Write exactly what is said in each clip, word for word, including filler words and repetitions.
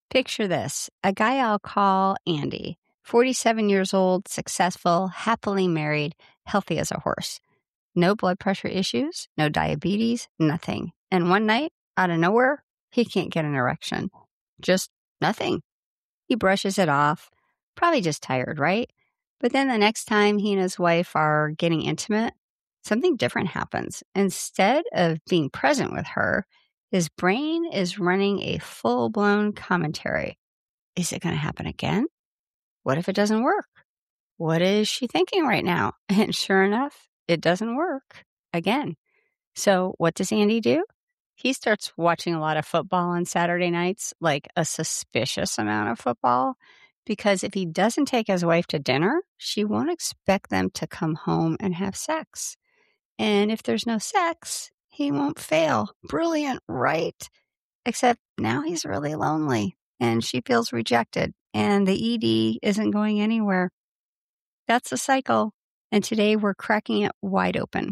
Picture this, a guy I'll call Andy, forty-seven years old, successful, happily married, healthy as a horse. No blood pressure issues, no diabetes, nothing. And one night, out of nowhere, he can't get an erection. Just nothing. He brushes it off, probably just tired, right? But then the next time he and his wife are getting intimate, something different happens. Instead of being present with her, his brain is running a full-blown commentary. Is it going to happen again? What if it doesn't work? What is she thinking right now? And sure enough, it doesn't work again. So what does Andy do? He starts watching a lot of football on Saturday nights, like a suspicious amount of football, because if he doesn't take his wife to dinner, she won't expect them to come home and have sex. And if there's no sex, he won't fail. Brilliant, right? Except now he's really lonely and she feels rejected and the E D isn't going anywhere. That's a cycle. And today we're cracking it wide open.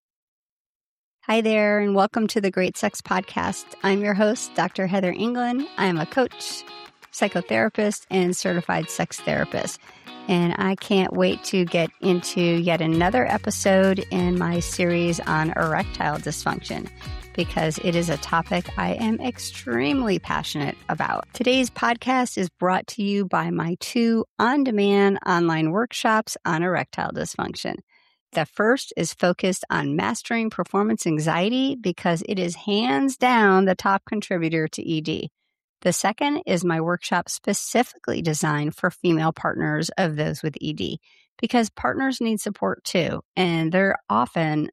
Hi there, and welcome to the Great Sex Podcast. I'm your host, Doctor Heather England. I am a coach, psychotherapist, and certified sex therapist. And I can't wait to get into yet another episode in my series on erectile dysfunction, because it is a topic I am extremely passionate about. Today's podcast is brought to you by my two on-demand online workshops on erectile dysfunction. The first is focused on mastering performance anxiety because it is hands down the top contributor to E D. The second is my workshop specifically designed for female partners of those with E D because partners need support too, and they're often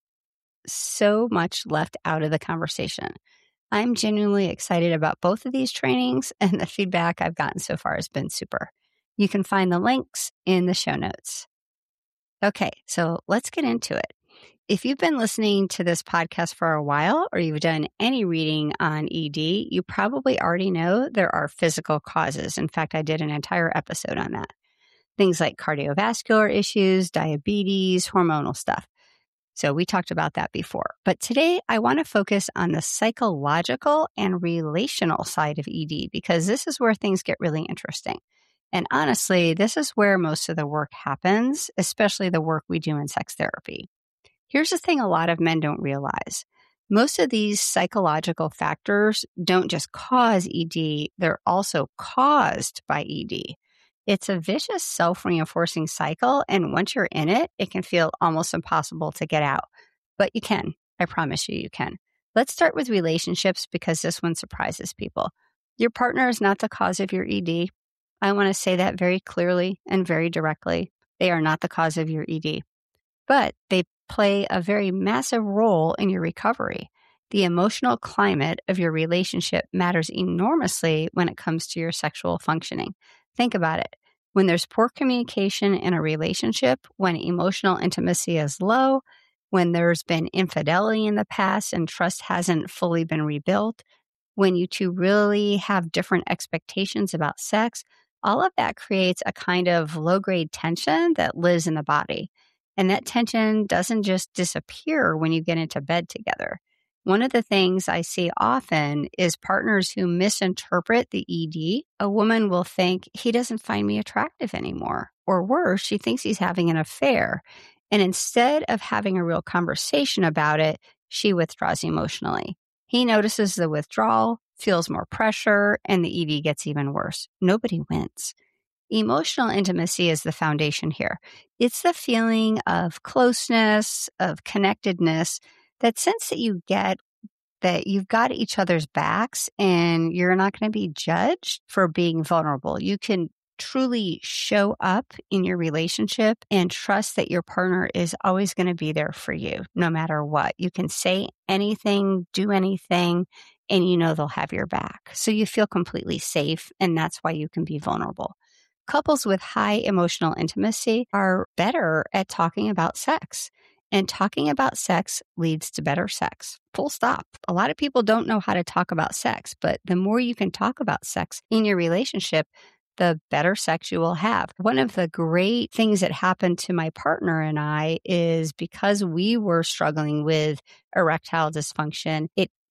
so much left out of the conversation. I'm genuinely excited about both of these trainings, and the feedback I've gotten so far has been super. You can find the links in the show notes. Okay, so let's get into it. If you've been listening to this podcast for a while, or you've done any reading on E D, you probably already know there are physical causes. In fact, I did an entire episode on that. Things like cardiovascular issues, diabetes, hormonal stuff. So we talked about that before. But today I want to focus on the psychological and relational side of E D because this is where things get really interesting. And honestly, this is where most of the work happens, especially the work we do in sex therapy. Here's the thing a lot of men don't realize. Most of these psychological factors don't just cause E D, they're also caused by E D. It's a vicious self-reinforcing cycle, and once you're in it, it can feel almost impossible to get out. But you can. I promise you, you can. Let's start with relationships because this one surprises people. Your partner is not the cause of your E D. I want to say that very clearly and very directly. They are not the cause of your E D, but they play a very massive role in your recovery. The emotional climate of your relationship matters enormously when it comes to your sexual functioning. Think about it. When there's poor communication in a relationship, when emotional intimacy is low, when there's been infidelity in the past and trust hasn't fully been rebuilt, when you two really have different expectations about sex, all of that creates a kind of low-grade tension that lives in the body. And that tension doesn't just disappear when you get into bed together. One of the things I see often is partners who misinterpret the E D. A woman will think, he doesn't find me attractive anymore. Or worse, she thinks he's having an affair. And instead of having a real conversation about it, she withdraws emotionally. He notices the withdrawal, feels more pressure, and the E D gets even worse. Nobody wins. Emotional intimacy is the foundation here. It's the feeling of closeness, of connectedness, that sense that you get that you've got each other's backs and you're not going to be judged for being vulnerable. You can truly show up in your relationship and trust that your partner is always going to be there for you, no matter what. You can say anything, do anything, and you know they'll have your back. So you feel completely safe, and that's why you can be vulnerable. Couples with high emotional intimacy are better at talking about sex. And talking about sex leads to better sex. Full stop. A lot of people don't know how to talk about sex, but the more you can talk about sex in your relationship, the better sex you will have. One of the great things that happened to my partner and I is because we were struggling with erectile dysfunction, it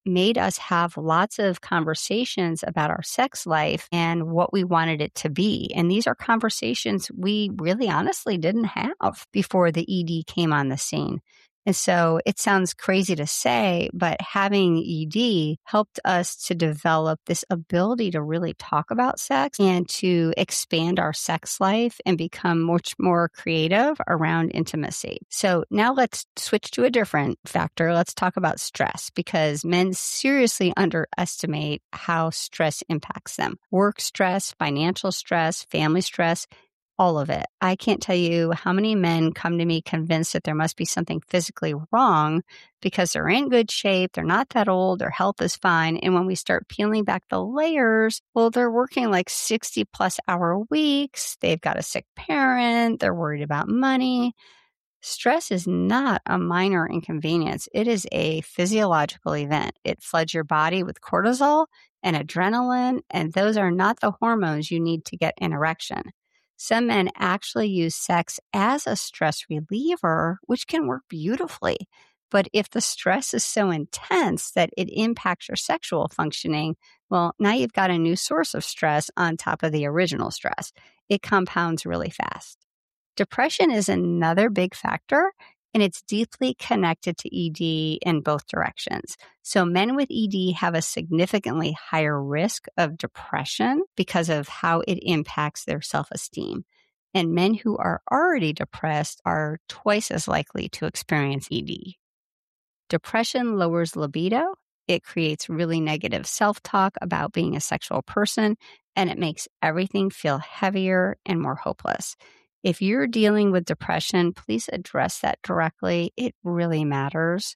made us have lots of conversations about our sex life and what we wanted it to be. And these are conversations we really honestly didn't have before the E D came on the scene. And so it sounds crazy to say, but having E D helped us to develop this ability to really talk about sex and to expand our sex life and become much more creative around intimacy. So now let's switch to a different factor. Let's talk about stress, because men seriously underestimate how stress impacts them. Work stress, financial stress, family stress, all of it. I can't tell you how many men come to me convinced that there must be something physically wrong because they're in good shape, they're not that old, their health is fine. And when we start peeling back the layers, well, they're working like sixty plus hour weeks. They've got a sick parent. They're worried about money. Stress is not a minor inconvenience. It is a physiological event. It floods your body with cortisol and adrenaline, and those are not the hormones you need to get an erection. Some men actually use sex as a stress reliever, which can work beautifully. But if the stress is so intense that it impacts your sexual functioning, well, now you've got a new source of stress on top of the original stress. It compounds really fast. Depression is another big factor, and it's deeply connected to E D in both directions. So men with E D have a significantly higher risk of depression because of how it impacts their self-esteem. And men who are already depressed are twice as likely to experience E D. Depression lowers libido. It creates really negative self-talk about being a sexual person, and it makes everything feel heavier and more hopeless. If you're dealing with depression, please address that directly. It really matters.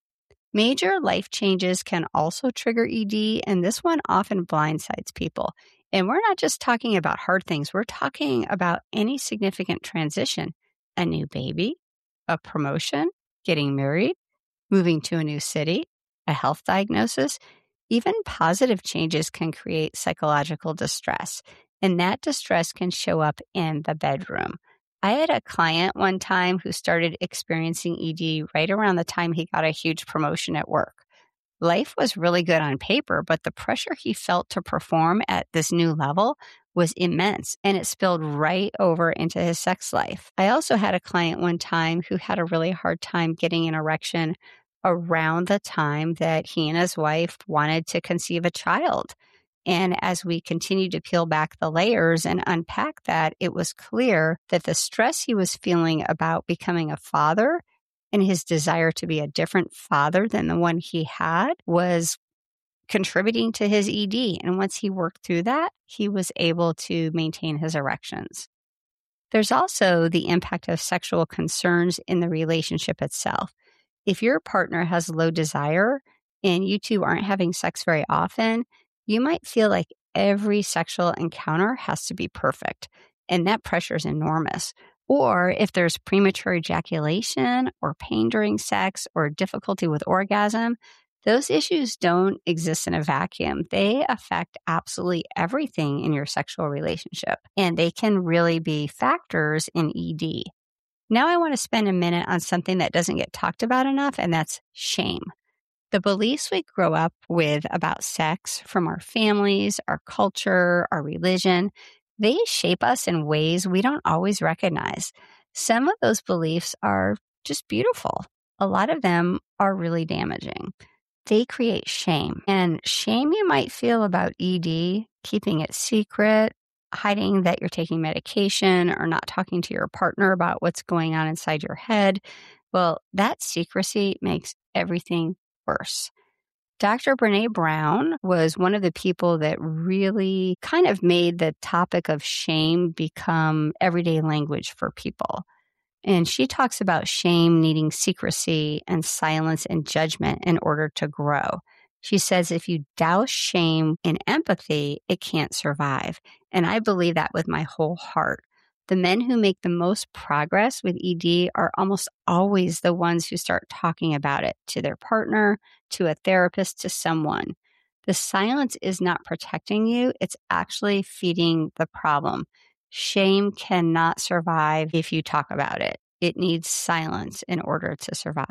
Major life changes can also trigger E D, and this one often blindsides people. And we're not just talking about hard things. We're talking about any significant transition, a new baby, a promotion, getting married, moving to a new city, a health diagnosis. Even positive changes can create psychological distress, and that distress can show up in the bedroom. I had a client one time who started experiencing E D right around the time he got a huge promotion at work. Life was really good on paper, but the pressure he felt to perform at this new level was immense, and it spilled right over into his sex life. I also had a client one time who had a really hard time getting an erection around the time that he and his wife wanted to conceive a child. And as we continued to peel back the layers and unpack that, it was clear that the stress he was feeling about becoming a father and his desire to be a different father than the one he had was contributing to his E D. And once he worked through that, he was able to maintain his erections. There's also the impact of sexual concerns in the relationship itself. If your partner has low desire and you two aren't having sex very often, you might feel like every sexual encounter has to be perfect, and that pressure is enormous. Or if there's premature ejaculation or pain during sex or difficulty with orgasm, those issues don't exist in a vacuum. They affect absolutely everything in your sexual relationship, and they can really be factors in E D. Now I want to spend a minute on something that doesn't get talked about enough, and that's shame. The beliefs we grow up with about sex from our families, our culture, our religion, they shape us in ways we don't always recognize. Some of those beliefs are just beautiful. A lot of them are really damaging. They create shame. And shame you might feel about E D, keeping it secret, hiding that you're taking medication, or not talking to your partner about what's going on inside your head. Well, that secrecy makes everything worse. Doctor Brene Brown was one of the people that really kind of made the topic of shame become everyday language for people. And she talks about shame needing secrecy and silence and judgment in order to grow. She says if you douse shame in empathy, it can't survive. And I believe that with my whole heart. The men who make the most progress with E D are almost always the ones who start talking about it to their partner, to a therapist, to someone. The silence is not protecting you. It's actually feeding the problem. Shame cannot survive if you talk about it. It needs silence in order to survive.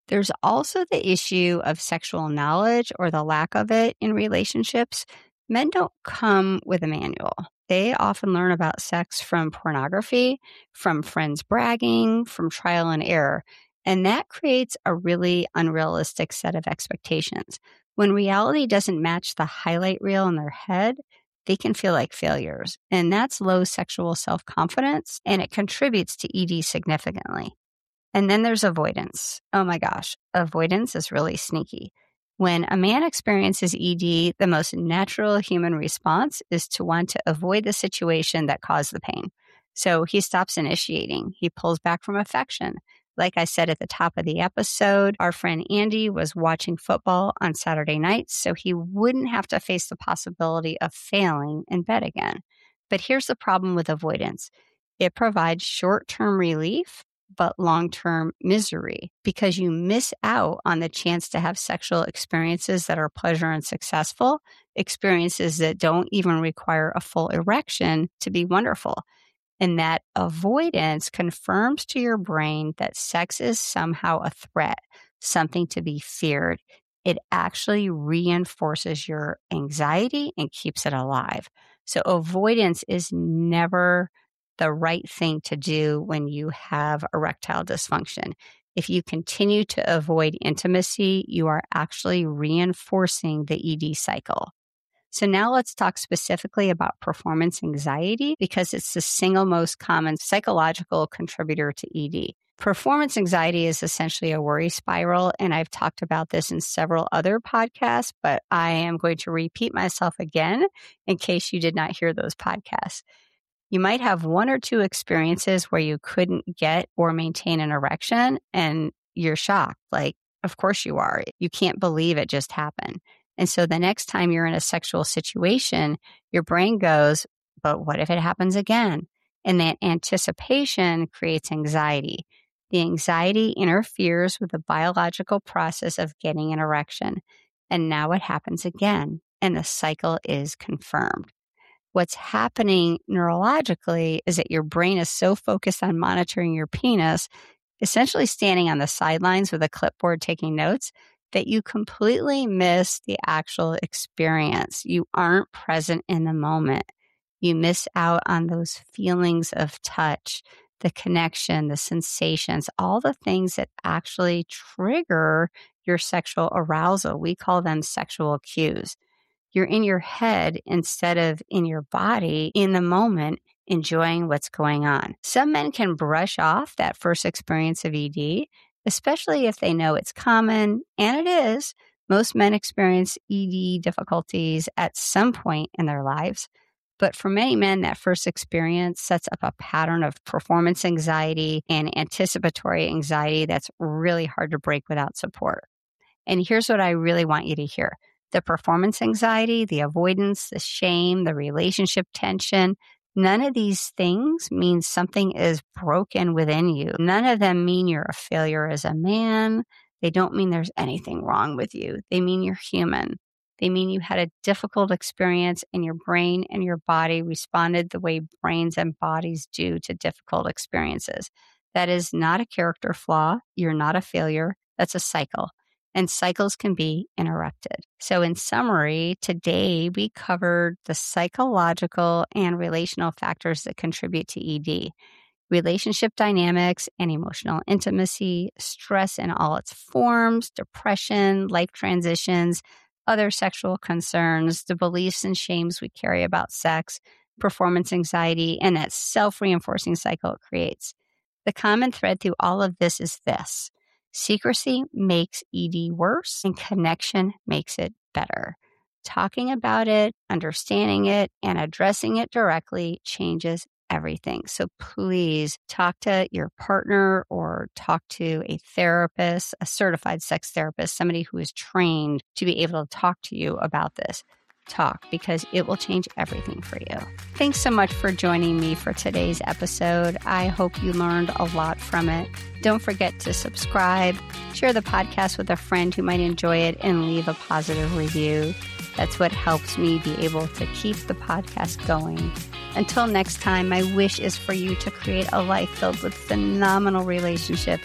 There's also the issue of sexual knowledge or the lack of it in relationships. Men don't come with a manual. They often learn about sex from pornography, from friends bragging, from trial and error. And that creates a really unrealistic set of expectations. When reality doesn't match the highlight reel in their head, they can feel like failures. And that's low sexual self-confidence, and it contributes to E D significantly. And then there's avoidance. Oh my gosh, avoidance is really sneaky. When a man experiences E D, the most natural human response is to want to avoid the situation that caused the pain. So he stops initiating. He pulls back from affection. Like I said at the top of the episode, our friend Andy was watching football on Saturday nights, so he wouldn't have to face the possibility of failing in bed again. But here's the problem with avoidance. It provides short-term relief, but long-term misery, because you miss out on the chance to have sexual experiences that are pleasure and successful, experiences that don't even require a full erection to be wonderful. And that avoidance confirms to your brain that sex is somehow a threat, something to be feared. It actually reinforces your anxiety and keeps it alive. So avoidance is never the right thing to do when you have erectile dysfunction. If you continue to avoid intimacy, you are actually reinforcing the E D cycle. So now let's talk specifically about performance anxiety, because it's the single most common psychological contributor to E D. Performance anxiety is essentially a worry spiral, and I've talked about this in several other podcasts, but I am going to repeat myself again in case you did not hear those podcasts. You might have one or two experiences where you couldn't get or maintain an erection, and you're shocked. Like, of course you are. You can't believe it just happened. And so the next time you're in a sexual situation, your brain goes, but what if it happens again? And that anticipation creates anxiety. The anxiety interferes with the biological process of getting an erection. And now it happens again, and the cycle is confirmed. What's happening neurologically is that your brain is so focused on monitoring your penis, essentially standing on the sidelines with a clipboard taking notes, that you completely miss the actual experience. You aren't present in the moment. You miss out on those feelings of touch, the connection, the sensations, all the things that actually trigger your sexual arousal. We call them sexual cues. You're in your head instead of in your body in the moment, enjoying what's going on. Some men can brush off that first experience of E D, especially if they know it's common, and it is. Most men experience E D difficulties at some point in their lives. But for many men, that first experience sets up a pattern of performance anxiety and anticipatory anxiety that's really hard to break without support. And here's what I really want you to hear. The performance anxiety, the avoidance, the shame, the relationship tension, none of these things mean something is broken within you. None of them mean you're a failure as a man. They don't mean there's anything wrong with you. They mean you're human. They mean you had a difficult experience and your brain and your body responded the way brains and bodies do to difficult experiences. That is not a character flaw. You're not a failure. That's a cycle. And cycles can be interrupted. So in summary, today we covered the psychological and relational factors that contribute to E D, relationship dynamics and emotional intimacy, stress in all its forms, depression, life transitions, other sexual concerns, the beliefs and shames we carry about sex, performance anxiety, and that self-reinforcing cycle it creates. The common thread through all of this is this. Secrecy makes E D worse, and connection makes it better. Talking about it, understanding it, and addressing it directly changes everything. So please talk to your partner or talk to a therapist, a certified sex therapist, somebody who is trained to be able to talk to you about this. Talk, because it will change everything for you. Thanks so much for joining me for today's episode. I hope you learned a lot from it. Don't forget to subscribe, share the podcast with a friend who might enjoy it, and leave a positive review. That's what helps me be able to keep the podcast going. Until next time, my wish is for you to create a life filled with phenomenal relationships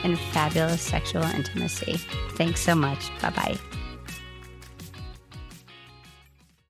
and fabulous sexual intimacy. Thanks so much. Bye-bye.